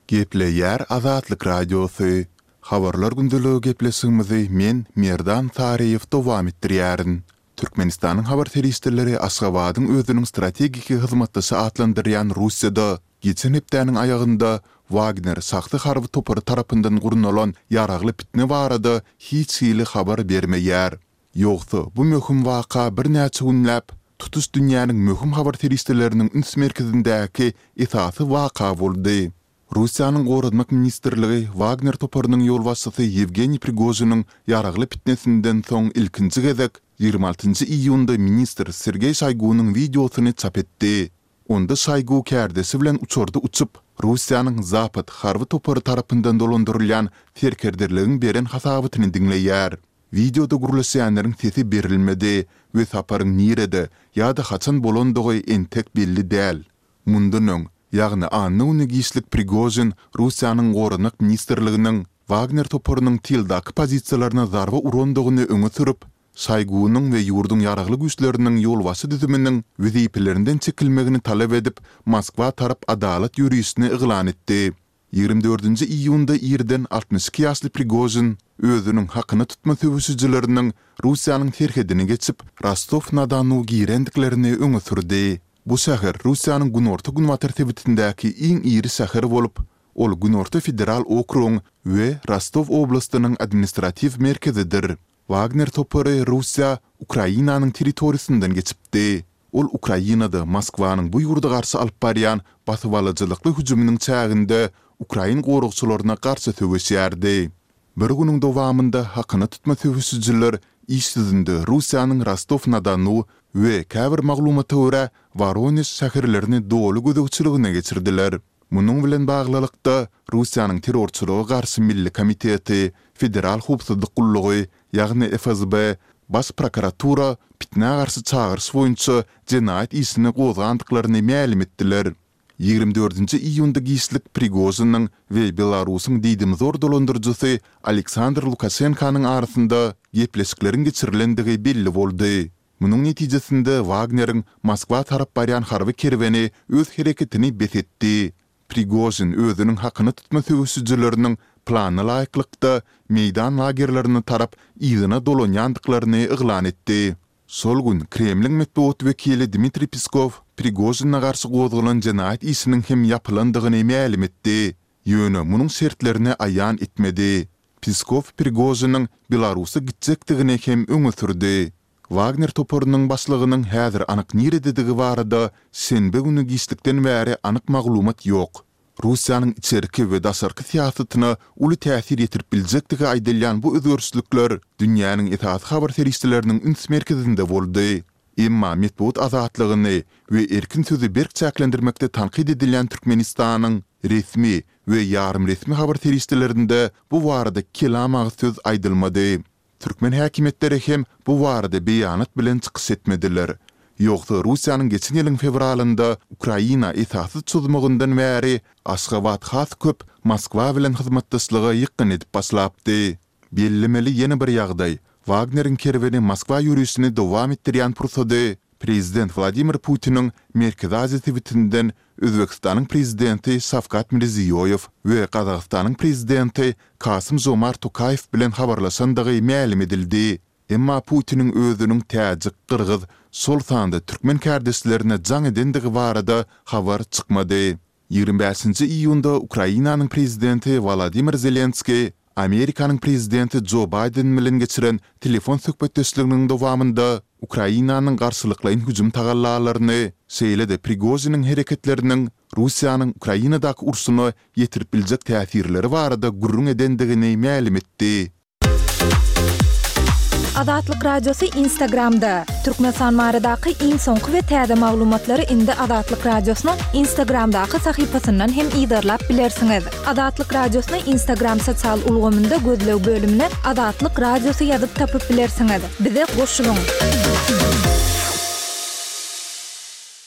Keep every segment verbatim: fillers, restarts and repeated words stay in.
Gepleyer Azatlyk Radiosu. Habarlar gündülüğü geplesimizi men Merdan Tariyev dowam etdirýärin. Türkmenistanyň habar teristleri Aşgabatyň özüniň strategik hyzmatçysy atlandyrýan Russiýada geçen hepdäniň aýagynda Wagner sakty harby topary tarapyndan gurunalan ýaragly pitne barada hiç hili habar bermeýär. Ýogsa bu möhüm waka bir näçe günläp tutuş dünýäniň möhüm habar teristleriniň üns merkezindäki esasy waka boldy. Russiýanyň Gorudmak ministrligi Wagner toparynyň ýolbaşçysy Yevgeniy Prigozhinyň ýaragly pitnesinden soň ilkinji gezek ýygrima altynjy iýunda ministr Sergey Shoygunyň videosyny çap etdi. Onda Shoygu kärdesi bilen uçurda uçup Russiýanyň Zapad harby topary tarapyndan dolandyrylýan terkerderligiň beren hasabatyny diňleýär. Videoda gurulýanlaryň sesi berilmedi we saparyň nirede ýa-da haçan bolandygy entek belli däl. Mundan öň ýagny anyny giýişlik Prigozhin Russiýanyň Gorudmak ministrliginiň Wagner toparynyň tildak pozisiýalaryna zarba urandygyny öňe sürüp, Shoygunyň we ýurdun ýaragly güýçleriniň ýolbaşy düzüminiň wezipelerinden çekilmegini talap edip Moskwa tarap adalet ýürüýüşini iglan etdi. ýygrima dördünji iýunda ýerden altmış iki ýaşly Prigozhin özüniň hakyny tutma söwüşçileriniň Russiýanyň terhedini geçip Rostov-na-Donu girendiklerini öňe sürdi. Bu şäher Russiýanyň Günorta Günwatar tebitindäki iň iri şäher bolup, ol Günorta federal okrugyň we Rostov oblastynyň administrativ merkezidir. Wagner topary Russiýa Ukrainanyň territoriýasyndan geçipdi. Ol Ukrainada Moskwanyň bu ýurda garşy alyp barýan basywalyjylykly hüjüminiň çäginde Ukrain gorugçylaryna garşy söwüşýärdi. Bir günüň dowamında hakyny tutma söwüşçiler işsizinde Russiýanyň Rostov-na-Donu we käbir maglumaty görä Voronezh şäherlerini dolu gödөгçiligine geçirdiler. Munyň bilen baglylykda Russiýanyň terrorçylyga garşy Milli Komiteti, Federal Howpsuzlyk Gullugy, ýagny F S B, Baş prokuratura pitne garşy çağırış boýunça jenaýat işini gozgandyklaryny ma'lum etdiler. ýygrima dördünji iýunda giýişlik Prigozhinyň we Belarusyň diýdim zor dolandyrjysy Aleksandr Lukashenkanyň arasynda gepleşikleriň geçirilendigi belli boldy. Munyň netijesinde Wagner'iň Moskwa tarap barýan harby kerweni öz hereketini besetdi. Prigozhin özüniň hakyny tutma söwüşçileriniň plany laýyklykda meýdan lagerlerini tarap ýygyna dolanýandyklaryny iglan etdi. Sol gün Kremlin medeniýet wekili Dmitri Peskov Prigozhin'a garşy gozalan jenaýat işiniň hem ýapylandygyny ma'lum etdi. Ýöne munyň şertlerini aýan etmedi. Peskov Prigozhinyň Belarusy gitjekdigini hem öňe sürdi. Wagner toparynyň başlygynyň häzir anyk nirededigi barada şenbe güni giýişlikden bäri anyk maglumat ýok. Russiýanyň içerki we daşarky siýasatyna uly täsir ýetirip biljekdigi aýdylýan bu özgörçlükler dünýäniň esas habar teristleriniň üns merkezinde boldy. Emma medeniýet azatlygyny we erkin sözi berkçäklendirmekde tanqid edilýän Türkmenistanyň resmi we ýarym resmi habar teristlerinde bu barada kelam söz aýdylmady. Türkmen häkimetleri hem bu barada beýanat bilen çykyş etmediler. Ýogsa Russiýanyň geçen ýylyň fevralynda Ukraina esasy çözümünden bäri Aşgabat has köp Moskwa bilen hyzmatdaşlygy ýykyn edip başlapdy. Bellemeli ýene bir ýagdaý. Wagner'iň kerweni Moskwa ýürüýüşini dowam etdirýän pursady Prezident Vladimir Putin'in Merkez Aziýa tebitinden Özbekistanyň prezidenti Şavkat Mirziýoýew we Gazagystanyň prezidenti Kasym-Jomart Tokayew bilen habarlaşandygy ma'lum edildi. Emma Putin'in özüniň täjik Kyrgyz, sol sanda Türkmen kärdeslerine jaň edendigi barada habar çykmady. ýygrima beşinji iýunda Ukrainanyň prezidenti Volodymyr Zelenski Amerikanyň prezidenti Joe Biden bilen geçiren telefon söhbetdeşliginiň dowamında Ukrainanyň garşylyklaryň hüjüm tagallalaryny, şeýle-de Prigozhinyň hereketlerining Russiýanyň Ukrainadaky urşuny ýetirip biljek täsirleri barada gurrun edendigini ma'lum etdi. Azatlyk Radiosu Instagramda. Türkmenistan maradaky iň soňky we täze maglumatlary indi Azatlyk Radiosynyň Instagramdaky sahypasyndan hem ýydarlap bilersiňiz. Azatlyk Radiosyny Instagram sosial ulgamynda gözlew bölümine Azatlyk Radiosu ýazyp tapyp bilersiňiz. Bize goşulyň.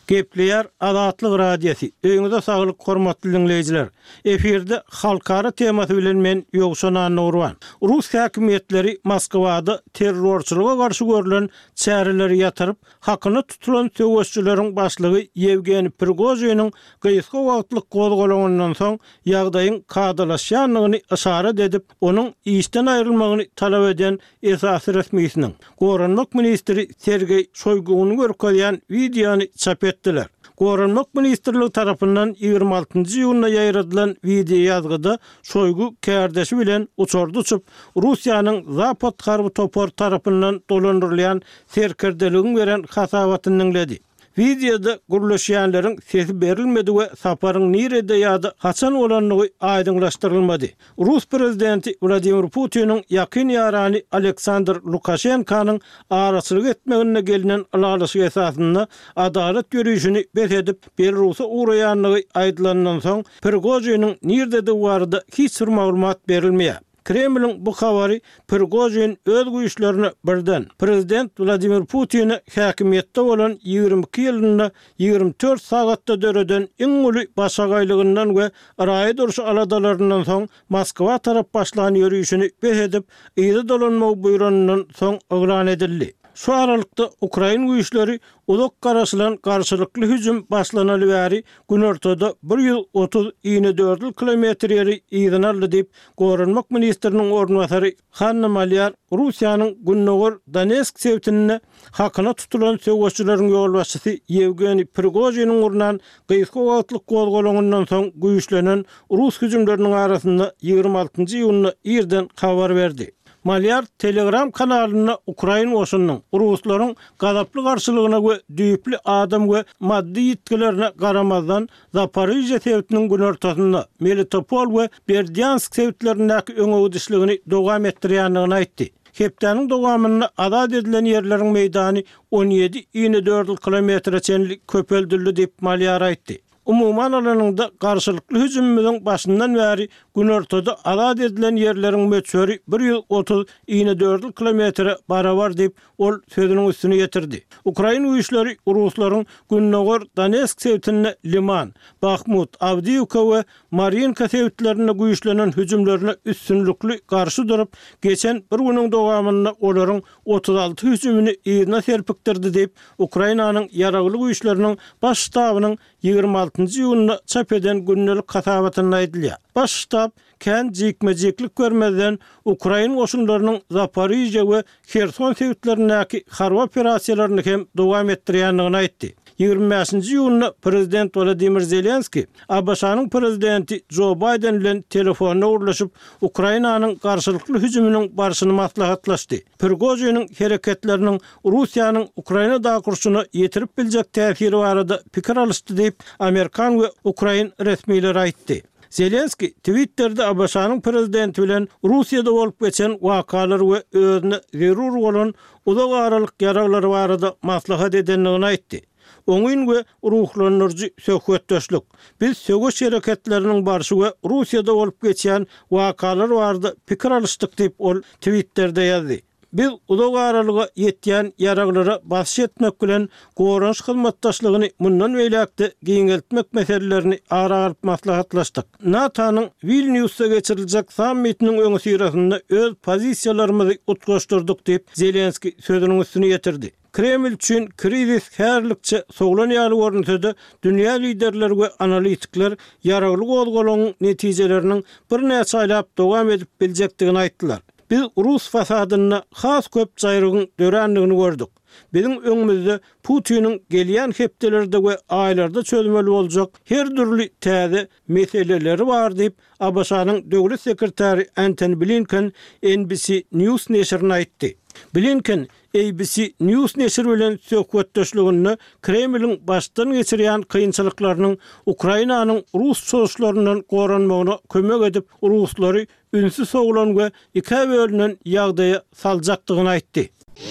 Gepleýär Azatlyk radiosi. Öňüňizde saglyk, hormatly dinleýijiler. Eferde halkara temasy bilen men Ýogşan Nurwan. Rus häkimetleri Moskwada terrorçylyga garşy görülen çäreleri ýatyryp, hakyny tutulan söwüşçüleriň başlygy Yevgeni Prigozhinyň gyýyska wagtlyk gozgolanyňdan soň ýagdaýyň kadalaşýanlygyny işaret edip, onuň işden aýrylmagyny talap eden esasy resmiýetiniň Goranmak ministri Sergey Shoyguny görkezýän videony çap etdiler. Goranmak ministrligi tarapyndan ýygrima altynjy ýylyna ýaýradylan video ýazgyda Shoygu kärdeşi bilen uçurdy uçup Russiýanyň Zapad harby topor tarapyndan dolandyrylýan serkerdeligini beren hasabatyny dinledi. Videoda guruluşýanlaryň sesi berilmedi we saparyň nirede ýa-da haçan bolanlygy aýdyňlaşdyrylmady. Rus prezidenti Vladimir Putin'in ýakyn ýarany Aleksandr Lukashenkanyň araçylyk etmegine gelinen alalyşy esasynda adalet ýürüýüşini beredip Belarusy uğraýanlygy aýdylandan soň Prigozhinyň nirede barada hiç bir maglumat berilmeýär. Kremlin bu habary Prigozhin öz güýçlerini birden prezident Vladimir Putin'i häkimetde bolan ýygrimi iki ýylynda ýygrimi dört sagatda döreden iň uly başagaýlygyndan we raýa duruşy aladalaryndan soň Moskwa tarap başlanan ýürüýüşini beredip ýyly dolanmagy buýranyndan soň oglan edildi. Şu aralykda Ukraina güýçleri ulak garaşylan garşylykly hüjüm başlanaly bäri gün ortada bir ýyl otuz dört kilometr ýeri ýygyny aldy diýip Goranmak ministriniň ornwasary Hanna Malyar Russiýanyň Günnogor Donetsk sewtine hakyna tutulan söwüşçüleriň ýol başçysy Yevgeni Prigozhinyň urnan gyýyska wagtlyk gozgolanyňdan soň güýçlenen Rus hüjümleriniň arasynda ýygrima altynjy ýylyna ýerden habar berdi. Malyar Telegram kanalyna Ukraina oşunyň Ruslaryň gazaply garşylygyna we düýpli adam we maddi ýetkilerine garamazdan Zaporizhia sewtiniň gün ortasynda Melitopol we Berdyansk sewtlerindäki öňüdüşligini dowam etdirýändigini aýtdy. Hepdeniň dowamyny azad edilen ýerleriň meýdany on ýedi dört kilometr çenlik köpeldildi diýip Malyar aýtdy. Umuman alanynda garşylykly hüjümimiň başyndan bäri gün ortada azad edilen ýerleriň möçüri bir ýyl otuz dört kilometr barabar diýip ol sözüniň üstüne ýetirdi. Ukraina güýçleri Ruslaryň Günnogor Donetsk sewtine Liman, Bakhmut, Avdiivka we Mariinka sewtlerine güýçlenen hüjümlerine üstünlükli garşy durup, geçen bir günüň dowamynda olaryň otuz alty hüjümini ýerine serpikdirdi diýip Ukrainanyň ýaragly güýçleriniň baş ştabynyň ýygrima altynjy ýylyna çap eden günnelik hasabatyny aýdylýar. Baş ştab kän jikmejiklik görmeden Ukraina goşunlarynyň Zaporizhia we Kherson sewtlerindäki harby operasiýalaryny hem dowam etdirýändigini aýtdy. ýygrimi beşinji ýylyna prezident Volodymyr Zelenski A B Ş'nyň prezidenti Joe Biden bilen telefonna urlaşyp Ukrainanyň garşylykly hüjüminiň barşyny maslahatlaşdy. Prigozhinyň hereketleriniň Russiýanyň Ukrainada kurşuny ýetirip biljek täsiri barada pikir alışdy diýip Amerikan we Ukraina resmiýetleri aýtdy. Zelenski Twitter'de A B Ş'nyň prezidenti bilen Russiýada bolup geçen wakalar we özüne zerur bolan uzak aralyk ýaraglary barada maslahat edenligini aýtdy. Oňyn we ruhlanyrjy söhbetdeşlik. Biz söwüş hereketleriniň barşy we Russiýada bolup geçen wakalar barada pikir alışdyk diýip ol Twitter'de ýazdy. Biz uzak aralyga ýetýän ýaraglara baş etmek bilen goranç hyzmatdaşlygyny mundan beýlekde giňeltmek meselelerini ara-aryp maslahatlaşdyk. NATO'nyň Vilniusda geçiriljek sammitiniň öňü sirasynda öz pozisiýalarymyzy utgaşdyrdyk diýip Zelenski sözüniň üstüne ýetirdi. Kreml üçin krizis herlikçe soglan ýaly görünse-de dünýä liderleri we analitikler ýaragly gozgolanyň netijeleriniň bir näçe aýlap dowam edip biljekdigini aýtdylar. Biz Rus fasadyna has köp jaýrygyň dörenligini gördük. Bizim öňümizde Putin'in gelýän hepdelerde we aýlarda çözmeli boljak her türlü täze meseleleri bar diýip A B Ş'nyň döwlet sekretary Antony Blinken N B C News neşrine aýtdy. Blinken A B C News neşri bilen söhbetdeşligini Kremlin başdan geçirýän kynçylyklarynyň Ukrainanyň Rus soýuşlaryndan goranmagyna kömek edip Ruslary ünsüz soglan we iki bölünen ýagdaýa saljakdygyny aýtdy.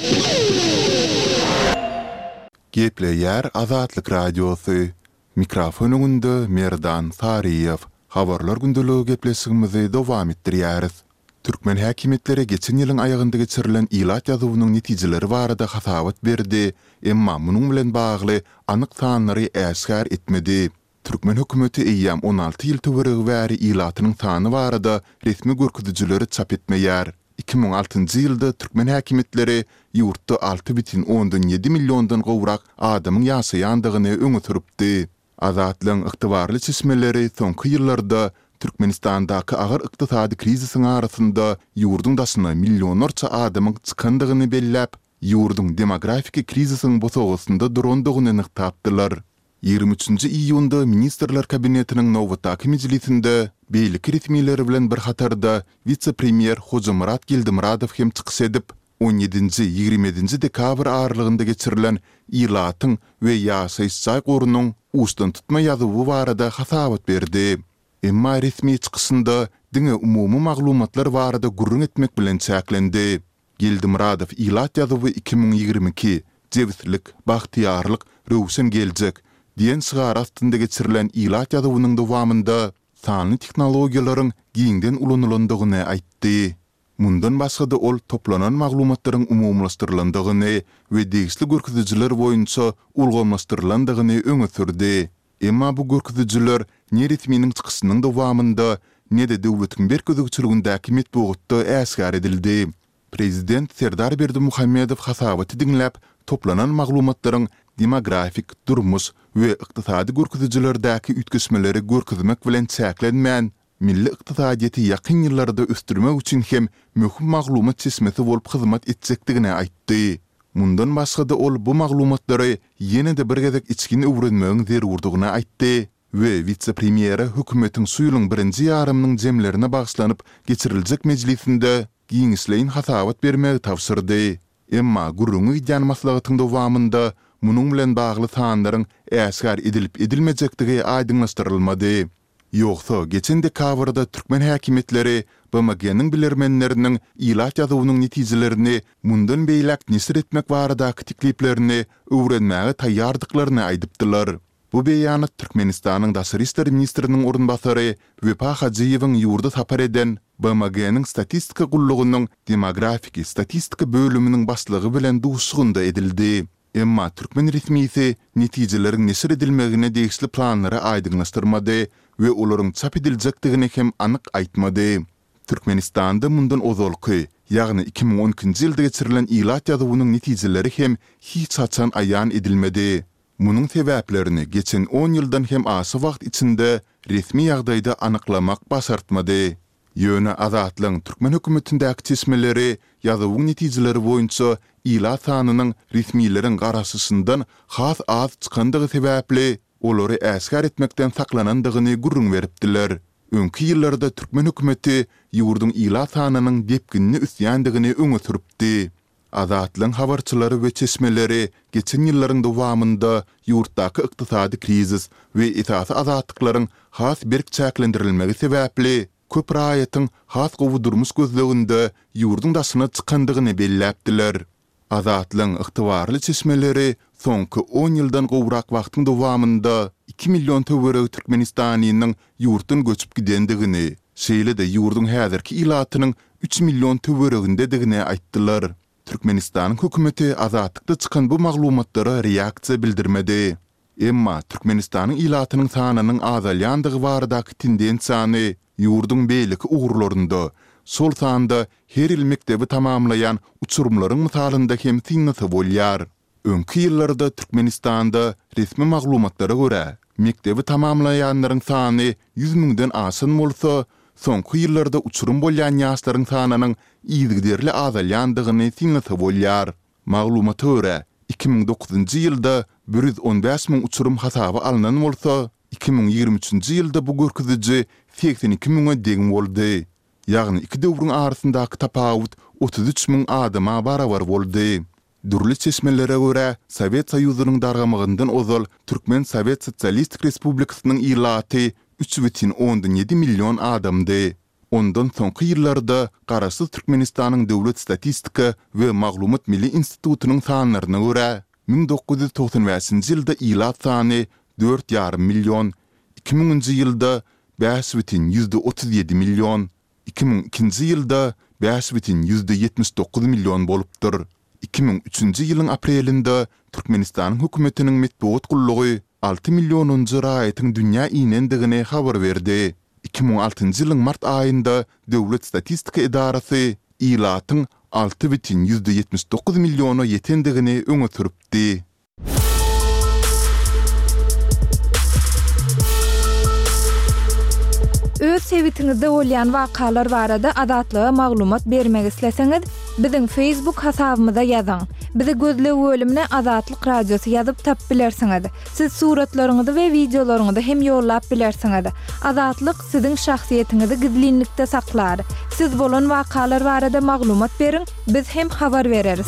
Gepleýär Azatlyk radiosu. Mikrofon öňünde Merdan Sariýew. Habarlar gündüligi gepleşigimizi dowam etdirýäris. Türkmen häkimetleri geçen ýylyň aýagynda geçirilen ilat ýazywynyň netijeleri barada hasawat berdi, emma munuň bilen bagly anyk sanlary äsgär etmedi. Türkmen hökümeti eýýäm on alty ýyl töweregi bäri ilatynyň sany barada resmi görkezijleri çap etmeýär. iki bin on altyncy ýylda Türkmen häkimetleri ýurtda alty бүтүn ondan ýedi milliondan gowrak adamyň ýaşaýandygyny öňe süripdi. Azatlyň ygtybarly çeşmeleri soňky ýyllarda Türkmenistandaky agyr ykdysady krizisiň arasynda ýurdun daşyna millionlarça adamyň çykandygyny belläp, ýurdun demografik krizisiň bosagysynda durandygyny nyktapdylar. ýygrimi üçinji iýunda Ministrler Kabinetiniň Nowatdaky mejlisinde beýlik resmiýetleri bilen bir hatarda vitse-premier Hojamurat Gildimuradow hem çykyş edip, on ýedinji ýygrimi edinji dekabr aralygynda geçirilen ilatyň we ýaşaýyş gorunyň ustan tutma ýazywy barada hasawat berdi. Emma resmi çykyşynda diňe umumy maglumatlar barada gurrun etmek bilen çäklendi. Gildimuradow ilat ýazywy iki bin ýygrimi iki jewitlik, bagtyarlyk, röwşen geljek diýen şygar astynda geçirilen ilat ýazywynyň dowamında sanly teknologiýalaryň giňden ulanylandygyny aýtdy. Mundan başga-da ol toplanan maglumatlaryň umumlaşdyrylandygyny we degisli görkezijiler boýunça ulgamlaşdyrylandygyny öňe sürdi. Emma bu görkezijiler ne resminiň çykyşynyň dowamında ne de döwletiň berkezigçiligindäki metbuatda äsgär edildi. Prezident Serdar Berdimuhammedow hasabaty diňläp, toplanan maglumatlaryň demografik, durmuş we ykdysady görkezijilerdäki ütgesmeleri görkezmek bilen çäklenmän, milli ykdysadyety ýakyn ýyllarda östürmek üçin hem möhüm maglumat çeşmesi bolup hyzmat etjekdigini aýtdy. Mundan başga-da ol bu maglumatlary ýene-de bir gezek içkin öwrenmegiň zerurdygyny aýtdy we vitse-premiýeri hökümetiň suýulyň birinji ýarymynyň jemlerine bagşlanyp geçiriljek mejlisinde giňişleýin hasawat bermegi tapşyrdy. Emma gurrungy ýan maslahatyň dowamında munuň bilen bagly sanlaryň äsgär edilip edilmejektigi aýdyňlaşdyrylmady. Ýogsa geçen dekabrda Türkmen häkimetleri B M G-niň bilermenleriniň ilat ýazywynyň netijelerini mundan beýlek nesir etmek baradaky tekliplerini öwrenmäge taýýardyklaryny aýdypdylar. Bu beýanat Türkmenistanyň Daşary işleri ministriniň orunbasary Wepa Hajiýewiň ýurda tapar eden B M G-niň statistika gullugynyň demografik statistika bölüminiň başlygy bilen duşugynda edildi. Emma Türkmen resmiýeti netijelerin nesir edilmegine degisli planlary aýdyňlaşdyrmady we olaryň çap ediljekdigini hem anyk aýtmady. Türkmenistanda mundan ozalky, ýagny iki bin on ikinji ýylda geçirilen ilat ýazywynyň netijeleri hem hiç haçan aýan edilmedi. Munuň sebäplerini geçen on ýyldan hem asy wagt içinde resmi ýagdaýda anyklamak başartmady. Ýöne Azatlyň Türkmen hökümetindäki çeşmeleri ýazywyň netijeleri boýunça ilat sanynyň resmiýetlerin garaşysyndan has az çykandygy sebäpli olary äsgär etmekden saklanandygyny gurrun beripdiler. Öňki ýyllarda Türkmen hökümeti ýurdun ilat sanynyň depginini üstýändigini öňe süripdi. Azatlyň habarçylary we çeşmeleri geçen ýyllaryň dowamında ýurtdaky ykdysady krizis we esasy azatlyklaryň has berk çäklendirilmegi sebäpli köp raýatyň has gowy durmuş gözleginde ýurdun daşyna çykandygyny belläpdiler. Azatlyň yktybarly çeşmeleri soňky on ýyldan gowrak wagtyň dowamında iki million töwereg Türkmenistanynyň ýurtdan göçüp gidendigini, şeýle-de ýurdun häzirki ilatynyň üç million töweregindedigini aýtdylar. Türkmenistanyň hökümeti azatlykda çykan bu maglumatlara reaksiýa bildirmedi. Emma Türkmenistanyň ilatynyň sanynyň azalýandygy baradaky tendensiýany ýurdun beýleki ugurlarynda, sol sanda her il mektebi tamamlayan uçurumlaryň misalynda hem tiňnysy bolýar. Öňki ýyllarda Türkmenistanda resmi maglumatlara görä, mektebi tamamlayanlaryň sany yüz miňden aşan bolsa, soňky ýyllarda uçurum bolýan ýaşlaryň sanynyň ýygyderli azalýandygyny tiňnysy bolýar. Maglumata görä, iki bin dokuzunji ýylda bir yüz on beş miň uçurum hasaba alynan bolsa, iki bin ýygrimi üçinji ýylda bu görkeziji seksen iki miňe degin boldy. Ýagny iki döwrüň arasyndaky tapawut otuz üç miň adama barabar boldy. Durly çeşmelere görä, Sowet Soýuzynyň dargamygyndan ozal Türkmen Sowet Sosialistik Respublikasynyň ilaty üç бүтүn ondan ýedi million adamdy. Ondan soňky ýyllarda garaşsyz Türkmenistanyň döwlet statistika we maglumat milli institutynyň sanlaryna görä, bin dokuz yüz toksan beşinji ýylda ilat sany dört ýarym million, iki miňinji ýylda beş бүтүn otuz ýedi million, iki ming ikinji ýylda beş bitin yüzde yetmiş dokuz milyon bolupdyr. iki ming üçünji ýylyň aprelinde Türkmenistanyň hökümetiniň metbuat gullugy altı milyonuncu raýatyň dünýä ýynendigine habar berdi. iki ming altynjy ýylyň mart aýynda Döwlet Statistika Edarasy ýylatyň altı bitin yüzde yetmiş dokuz milyonu ýetendigini öňe süripdi. Öz sebitiňizde bolýan wakalar barada adatlyga maglumat bermek isleseňiz, biziň Facebook hasabymyza ýazyň. Bizi gözlep bölümine Azatlyk Radiosu ýazyp tap bilersiňiz. Siz suratlaryňyzy we videolaryňyzy hem ýollap bilersiňiz. Azatlyk siziň şahsiýetiniňizi gizlinlikde saklar. Siz bolan wakalar barada maglumat beriň, biz hem habar bereriz.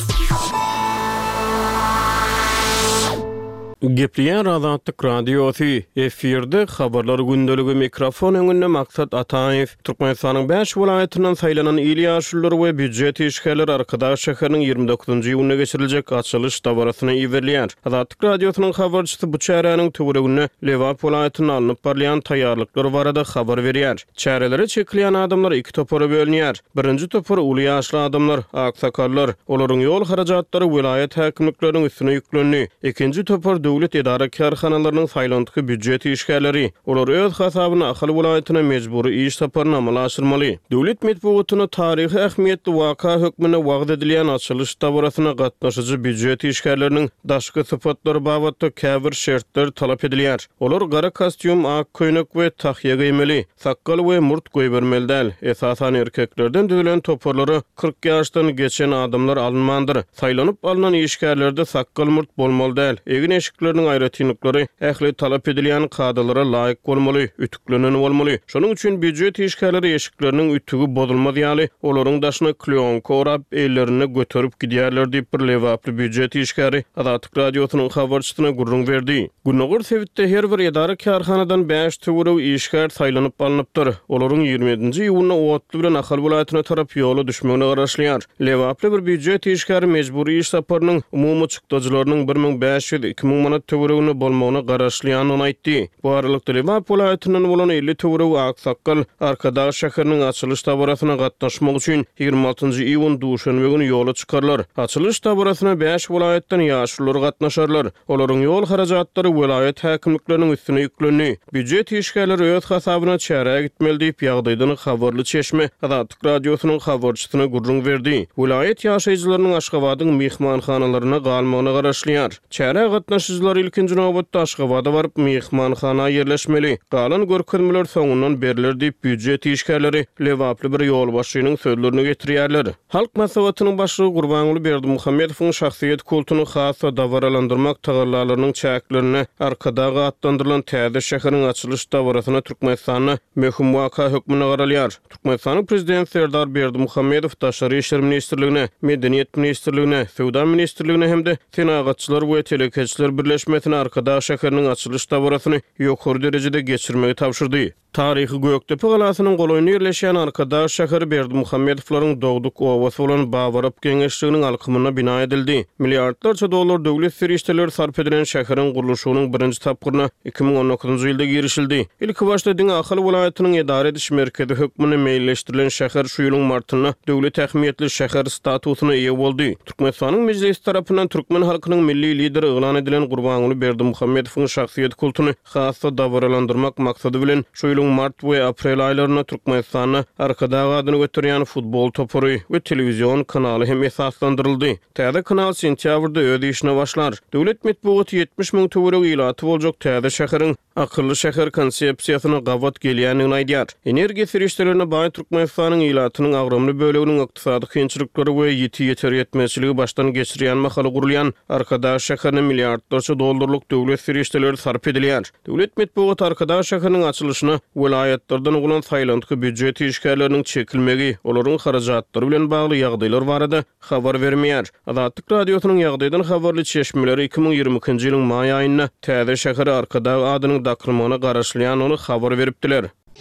Gepleyen Azatlyk Radiosu efirde habarlar gündöligi mikrofon öňünde maksat Ataýew Türkmenistanyň beş welaýatynyň saýlanan il ýaşulary we büdjet işgärleri Arkadaş şäheriniň ýygrimi dokuzunjy ýylyna geçiriljek açylyş dabarasyna iýerleýär. Azatlyk Radiosynyň habarçysy bu çäräniň töweregine Lewap welaýatyna alınıp barlayan taýýarlyklary barada habar berýär. Çäreleri çekilýän adamlar iki topara bölünýär. Birinji topar uly ýaşly adamlar, aksakallar, olaryň ýol harajatlary welaýat häkimlikleriniň üstüne ýüklenýär. Ikinji topar döwlet idara karhanalarynyň saýlandyky büdjet işgärleri, olar öz hasabyna ahly welaýatyna mejburi iş taparyny amala aşyrmaly. Döwlet medeniýetine taryhy ähmiýetli waka hökmüne wagt edilýän açylyş dabarasyna gatnaşyjy büdjet işgärleriniň daşky sypatlary babatda käbir şertler talap edilýär. Olar gara kostyum, ak köýnek we tahyýa giýmeli, sakkal we murt goýbermeli däl. Esasan erkeklerden düzülen toparlary kırk ýaşdan geçen adamlar alınmandyr. Saýlanyp alynan işgärlerde sakkal murt bolmaly däl. Egin eşikleriniň aýratynlyklary ähli talap edilýän kadalara laýyk bolmaly, ütüklenen bolmaly. Şonuň üçin büdjet işgärleri eşikleriniň ütügi bozulmady ýaly olaryň daşyna klionka orap ellerini götürüp gidýärler diýip bir lewaply büdjet işgäri Azatlyk Radiosynyň habarçysyna gurrun berdi. Günnägür sebitde her bir edara karhanadan beş töwereg işgär saýlanyp alınıpdyr. Olaryň ýygrimi ýedinji ýylyna Owatly bilen Ahal welaýatyna tarap ýoly düşmegine garaşlýar. Lewaply bir büdjet işgäri mejburi iş taparynyň umumy çykdyjylarynyň bir ming beş ýüz iki ming manat töweregine bolmagyna garaşlýanyny aýtdy. Bu aralykda Lewap welaýatynyň bolan elli töwereg aksakkal Arkadaş şäheriniň açylyş dabarasyna gatnaşmak üçin ýygrimi altynjy iýun duşanbe güni ýola çykarlar. Açylyş dabarasyna beş welaýatdan ýaşulary gatnaşarlar. Olaryň ýol harajatlary welaýat häkimlikleriniň üstüne ýüklenýär. Büdjet işgärleri öz hasabyna çäre gitmeli diýip ýagdaýdan habarly çeşme Azatlyk Radiosynyň habarçysyna gurrun berdi. Welaýat ýaşaýjylarynyň Aşgabatyň mehmanhanalaryna galmagyna garaşlýar. Çäre gatnaşyjylar ilkinji nowbatda Aşgabada baryp mehmanhana ýerleşmeli. Galan görkezmeler soňundan beriler diýip büdjet işgärleri Lewaply bir ýol başçynyň sözlerini getirýärler. Halk maslahatynyň başlygy Gurbanuly Berdimuhammedowyň şahsiýet kultuny has we dawaralandyrmak tagarlalarynyň çäklerini arkadaga atlandyrylan täze şäheriniň açylyş dabarasyna Türkmenistanyň möhüm waka hökmüne garalýar. Türkmenistanyň prezidenti Serdar Berdimuhammedow Daşary işler ministrligine, Medeniýet ministrligine, Sowda ministrligine hemde senagatçylar we telekeçiler birleşmesine Arkadaş şäheriniň açylyş dabarasyny ýokary derejede geçirmegi tapşyrdy. Tarihi Göktepe galasynyň golaýyny ýerleşýän Arkadaş şäheri Berdimuhammedowlaryň dogduk owasy bolan Bawaryp geňeşliginiň alkymyna bina edildi. Milliardlarça dollar döwlet serişdeleri sarp edilen şäheriň guruluşynyň birinji tapgyryna iki ming on dokuzunjy ýylda girişildi. Ilki başda diň Ahal welaýatynyň edara ediş merkezi hökmüne meýilleşdirilen şäher şu ýylyň martyna döwlet ähmiýetli şäher statusyna ýa boldy. Türkmenistanyň mejlisi tarapyndan türkmen halkynyň milli lideri elan edilen Gurbanuly Berdimuhammedowyň şahsiýet kultuny has we dawaralandyrmak maksady bilen şu ýylyň mart we aprel aýlaryna Türkmenistanyň arkadaga adyny götürýän futbol topary we telewizion kanaly hem esaslandyryldy. Täze kanal sentýabrda öz işine başlar. Döwlet medeniýeti yetmiş miň töwereg ýylaty boljak täze şäheriň akylly şäher konsepsiýasyna gawat gelýänini aýdýar. Energiýa serişdelerine baý Türkmenistanyň ýylatynyň agramy böleginiň ykdysady kynçylyklary we ýeti ýeter ýetmezçiligi başdan geçirýän mahaly gurulan Arkadaş şäherine milliardlarça dollarlyk döwlet serişdeleri sarp edilýär. Döwlet medeniýeti Arkadaş şäheriniň açylyşyna welaýatlardan ulan saýlandyky büdjet işgärleriniň çekilmegi, olaryň harajatlary bilen bagly ýagdaýlar barada habar bermeýär. Azatlyk Radiosynyň ýagdaýdan habarly çeşmeleri iki ming ýygrimi ikinji ýylyň maý aýynda täze şäher Arkadaş adynyň dakylmagyna garaşlýanyny habar beripdiler.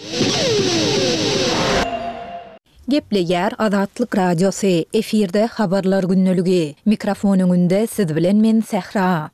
Gepleýär Azatlyk Radiosu efirde habarlar günnöligi. Mikrofon öňünde siz bilen men Sehra.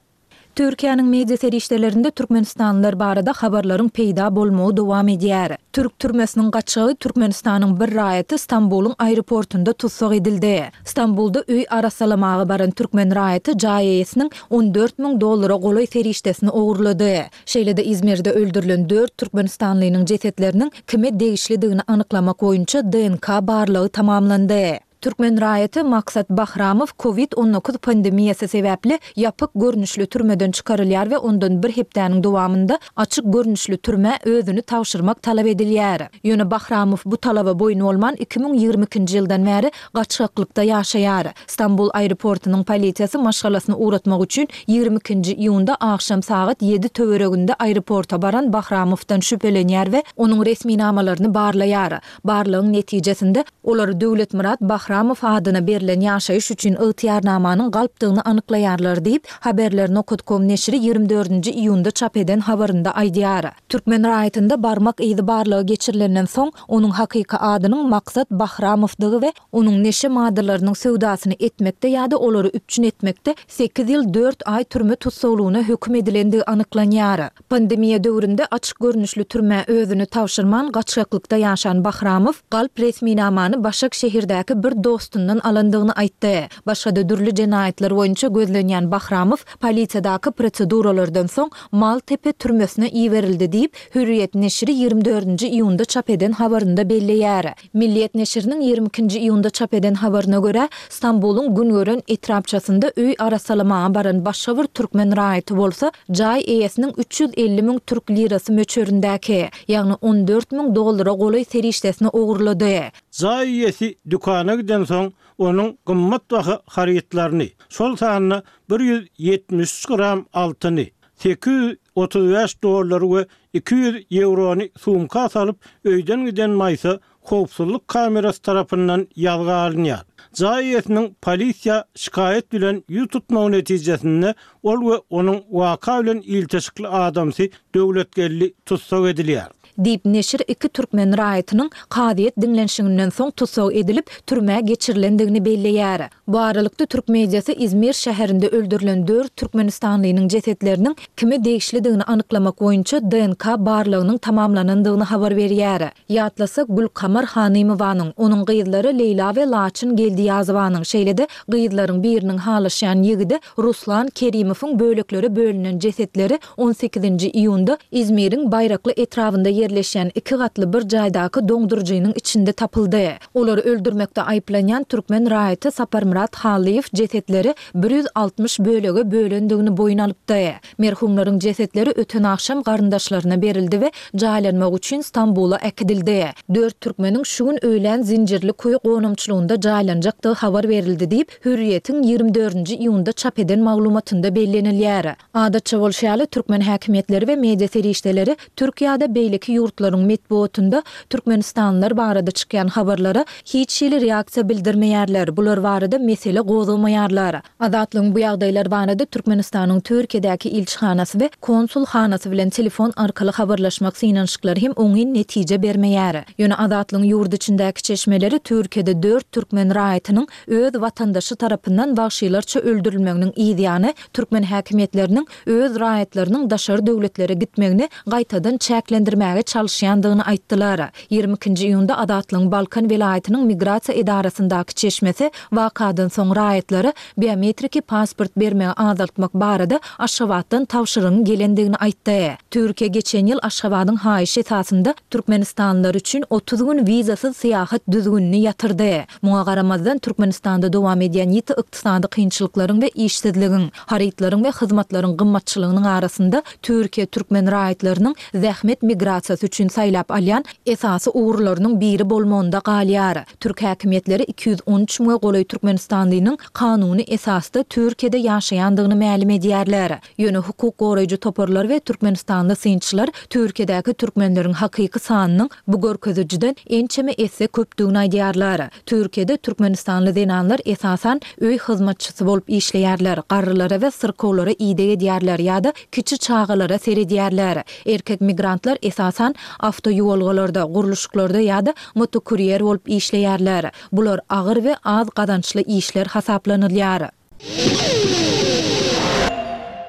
Türkiýanyň media serişdelerinde Türkmenistanlılar barada habarlaryň peýda bolmagy dowam edýär. Türk türmesiniň gaçygy Türkmenistanyň bir raýaty Stambuluň aeroportunda tutsak edildi. Stambulda öý arasalamagy baran türkmen raýaty jaýesiniň on dört miň dollara goly serişdesini ogurlady. Şeýlede İzmirde öldürilen dört Türkmenistanlynyň jesetleriniň kime degişlidigini anyklamak boýunça D N K barlygy tamamlandy. Türkmen raýaty Maksat Bahramov covid on dokuz pandemiýasy sebäpli ýapyk görnüşli türmeden çykarylýar we ondan bir hepdäniň dowamında açyk görnüşli türme özüni tawşyrmak talap edilýär. Ýöne Bahramov bu talaba boýun bolman iki miň ýigirme ikinji ýyldan bäri gaçykykda ýaşaýar. Stambul aeroportunyň polisiýasy maşgalasyny uğratmak üçin ýigirme ikinji iýunda akşam saat yedi töwereginde aeroporta baran Bahramovdan şüphelenýär we onuň resmi namalaryny barlaýar. Barlygyň netijesinde olar Döwlet Murat Bahramov adyna berilen ýaşaýyş üçin ygtyýarnamanyň galpdygyny anyklaýarlar diýip haberlerini okutkom neşri ýygrimi dördünji iýunda çap eden habarynda aýdýar. Türkmen raýatynda barmak ýygy barlygy geçirilenden soň onuň hakyky adynyň Maksat Bahramovdygy we onuň neşe madalarynyň söwdasyny etmekde ýa-da olary üpçün etmekde sekiz ýyl dört ay türme tutsaglygyna hökm edilendigi anyklanýar. Pandemiýa döwründe açyk görnüşli türme özüni tawşyrman gaçykykda ýaşan Bahramov galp resmi namany Başak şehirdäki bir dostundan alandygyny aýtdy. Başga dürli jenaýetler boýunça gözlenýän Bahramov polisiýadaky proseduralardan soň Maltepe türmesine iýerildi diýip Hürriyet neşri ýygrimi dördünji iýunda çap eden habarynda belleýär. Milliýet neşriniň ýygrimi ikinji iýunda çap eden habaryna görä Stambuluň Güngören etrapçasynda öý arasalamaga baran başga bir türkmen raýaty bolsa jaý eýesiniň üç ýüz elli miň türk lirasy möçöründäki ýagny on dört miň dollara goly serişdesini ogurlady. Jaý eýesi dükana giden soň onuň gymmat baha haryatlaryny, şol sanyny bir ýüz ýetmiş üç gram altyny, sekiz ýüz otuz beş dollar we iki ýüz eurony sumka salyp öýden giden maýsa howpsuzlyk kamerasy tarapyndan ýazga alınýar. Jaý eýesiniň polisiýa şikaýet bilen ýüz tutmagy netijesinde ol we onuň waka bilen iltişikli adamsy döwletgelli tutsak edilýär. Diýip neşir iki türkmen raýatynyň kadyet dinlenşiginden soň tutsag edilip türmäge geçirilendigini belleýär. Bu aralykda türk mediýasy İzmir şäherinde öldürilen dört Türkmenistanlynyň jesetleriniň kime degişlidigini anyklamak boýunça D N K barlygynyň tamamlanandygyny habar berýär. Ýatlasak Gülkamar Hanymowanyň, onuň gyýdlary Leyla we Laçyn geldi ýazywanyň şeýlede gyýdlaryň biriniň halaşýan ýigide Ruslan Kerimowyň bölekleri bölünen jesetleri on sekizinji iýunda İzmir'iň Bayrakly etrafynda yerleşen iki gatly bir jaýdaky doňdurjynyň içinde tapyldy. Olary öldürmekde aýplanýan türkmen raýaty Saparmurat Haliýew jesetleri bir ýüz altmış bölege bölendigini boýun alypdy. Merhumlaryň jesetleri öten akşam garyndaşlaryna berildi we jaýlanmak üçin Stambula ekidildi. dört türkmeniň şu gün öýlen zinjirli koýu gonamçylygynda jaýlanjakdygy habar berildi diýip Hürriyetiň ýygrimi dördünji iýunda çap eden maglumatynda bellenilýär. Adatça bolşaly türkmen häkimetleri we media serişdeleri Türkiýede beýleki ýurtlaryň metbuatynda Türkmenistanlylar barada çykýan habarlara hiç şeýle reaksiýa bildirmeýärler. Bular barada mesele gozulmaýarlar. Adatlyň bu ýagdaýlar barada Türkmenistanyň Türkiýedäki ilçihanasy we konsulhanasy bilen telefon arkaly habarlaşmak synanşyklary hem oňy netije bermeýär. Ýöne adatlyň ýurt içindäki çeşmeleri Türkiýede dört türkmen raýatynyň öz watandaşy tarapyndan wagşylarça öldürilmeginiň ýa-da türkmen häkimetleriniň öz raýatlarynyň daşary döwletlere gitmegini gaýtadan çäklendirmäge çalışýandygyny aýtdylar. ýygrimi ikinji iýunda adatlyň Balkan welaýatynyň migrasiýa edarasyndaky çeşmesi wakadan soň raýatlary biometriki pasport bermegi azaltmak barada Aşgabatdan tawşyrygyň gelendigini aýtdy. Türkiýe geçen ýyl Aşgabatyň haýyş esasynda Türkmenistanlylar üçin otuz gün wizasyz syýahat düzgünini ýatyrdy. Muňa garamazdan Türkmenistanda dowam edýän ýiti ykdysady kynçylyklaryň we işsizligiň, harytlaryň we hyzmatlaryň gymmatçylygynyň arasynda Türkiýe türkmen raýatlarynyň zähmet migrasiýasy üçin saýlap alýan esasy uğurlarynyň biri bolmagynda galýar. Türk häkimetleri iki yüz on üç miňe goly Türkmenistanlynyň kanuny esasda Türkiýede ýaşaýandygyny ma'lum edýärler. Ýöne hukuk goraýjy toparlar we Türkmenistanly synçylar Türkiýedäki türkmenleriň hakyky sanynyň bu görkezijiden ençeme esse köpdigini aýdýarlar. Türkiýede Türkmenistanly denanlar esasan öý hyzmatçysy bolup işleýärler, garrylara we syrkowlara ide edýärler ýa-da kiçi çağalara seredýärler. Erkek migrantlar esasan avtoýolgalarda, guruluşlarda ýa-da motokuryer bolup işleýärler. Bular agyr we az gadançly işler hasaplanylýar.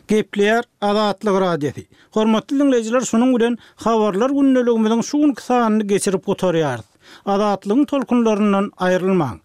Gepleýär Azatlyk radiosi. Hormatly dinleyijiler, şonuň bilen habarlar günneligimiziň şuňky sanyny geçirip gotarýarys. Azatlygyň tolkunlaryndan aýrylmaň.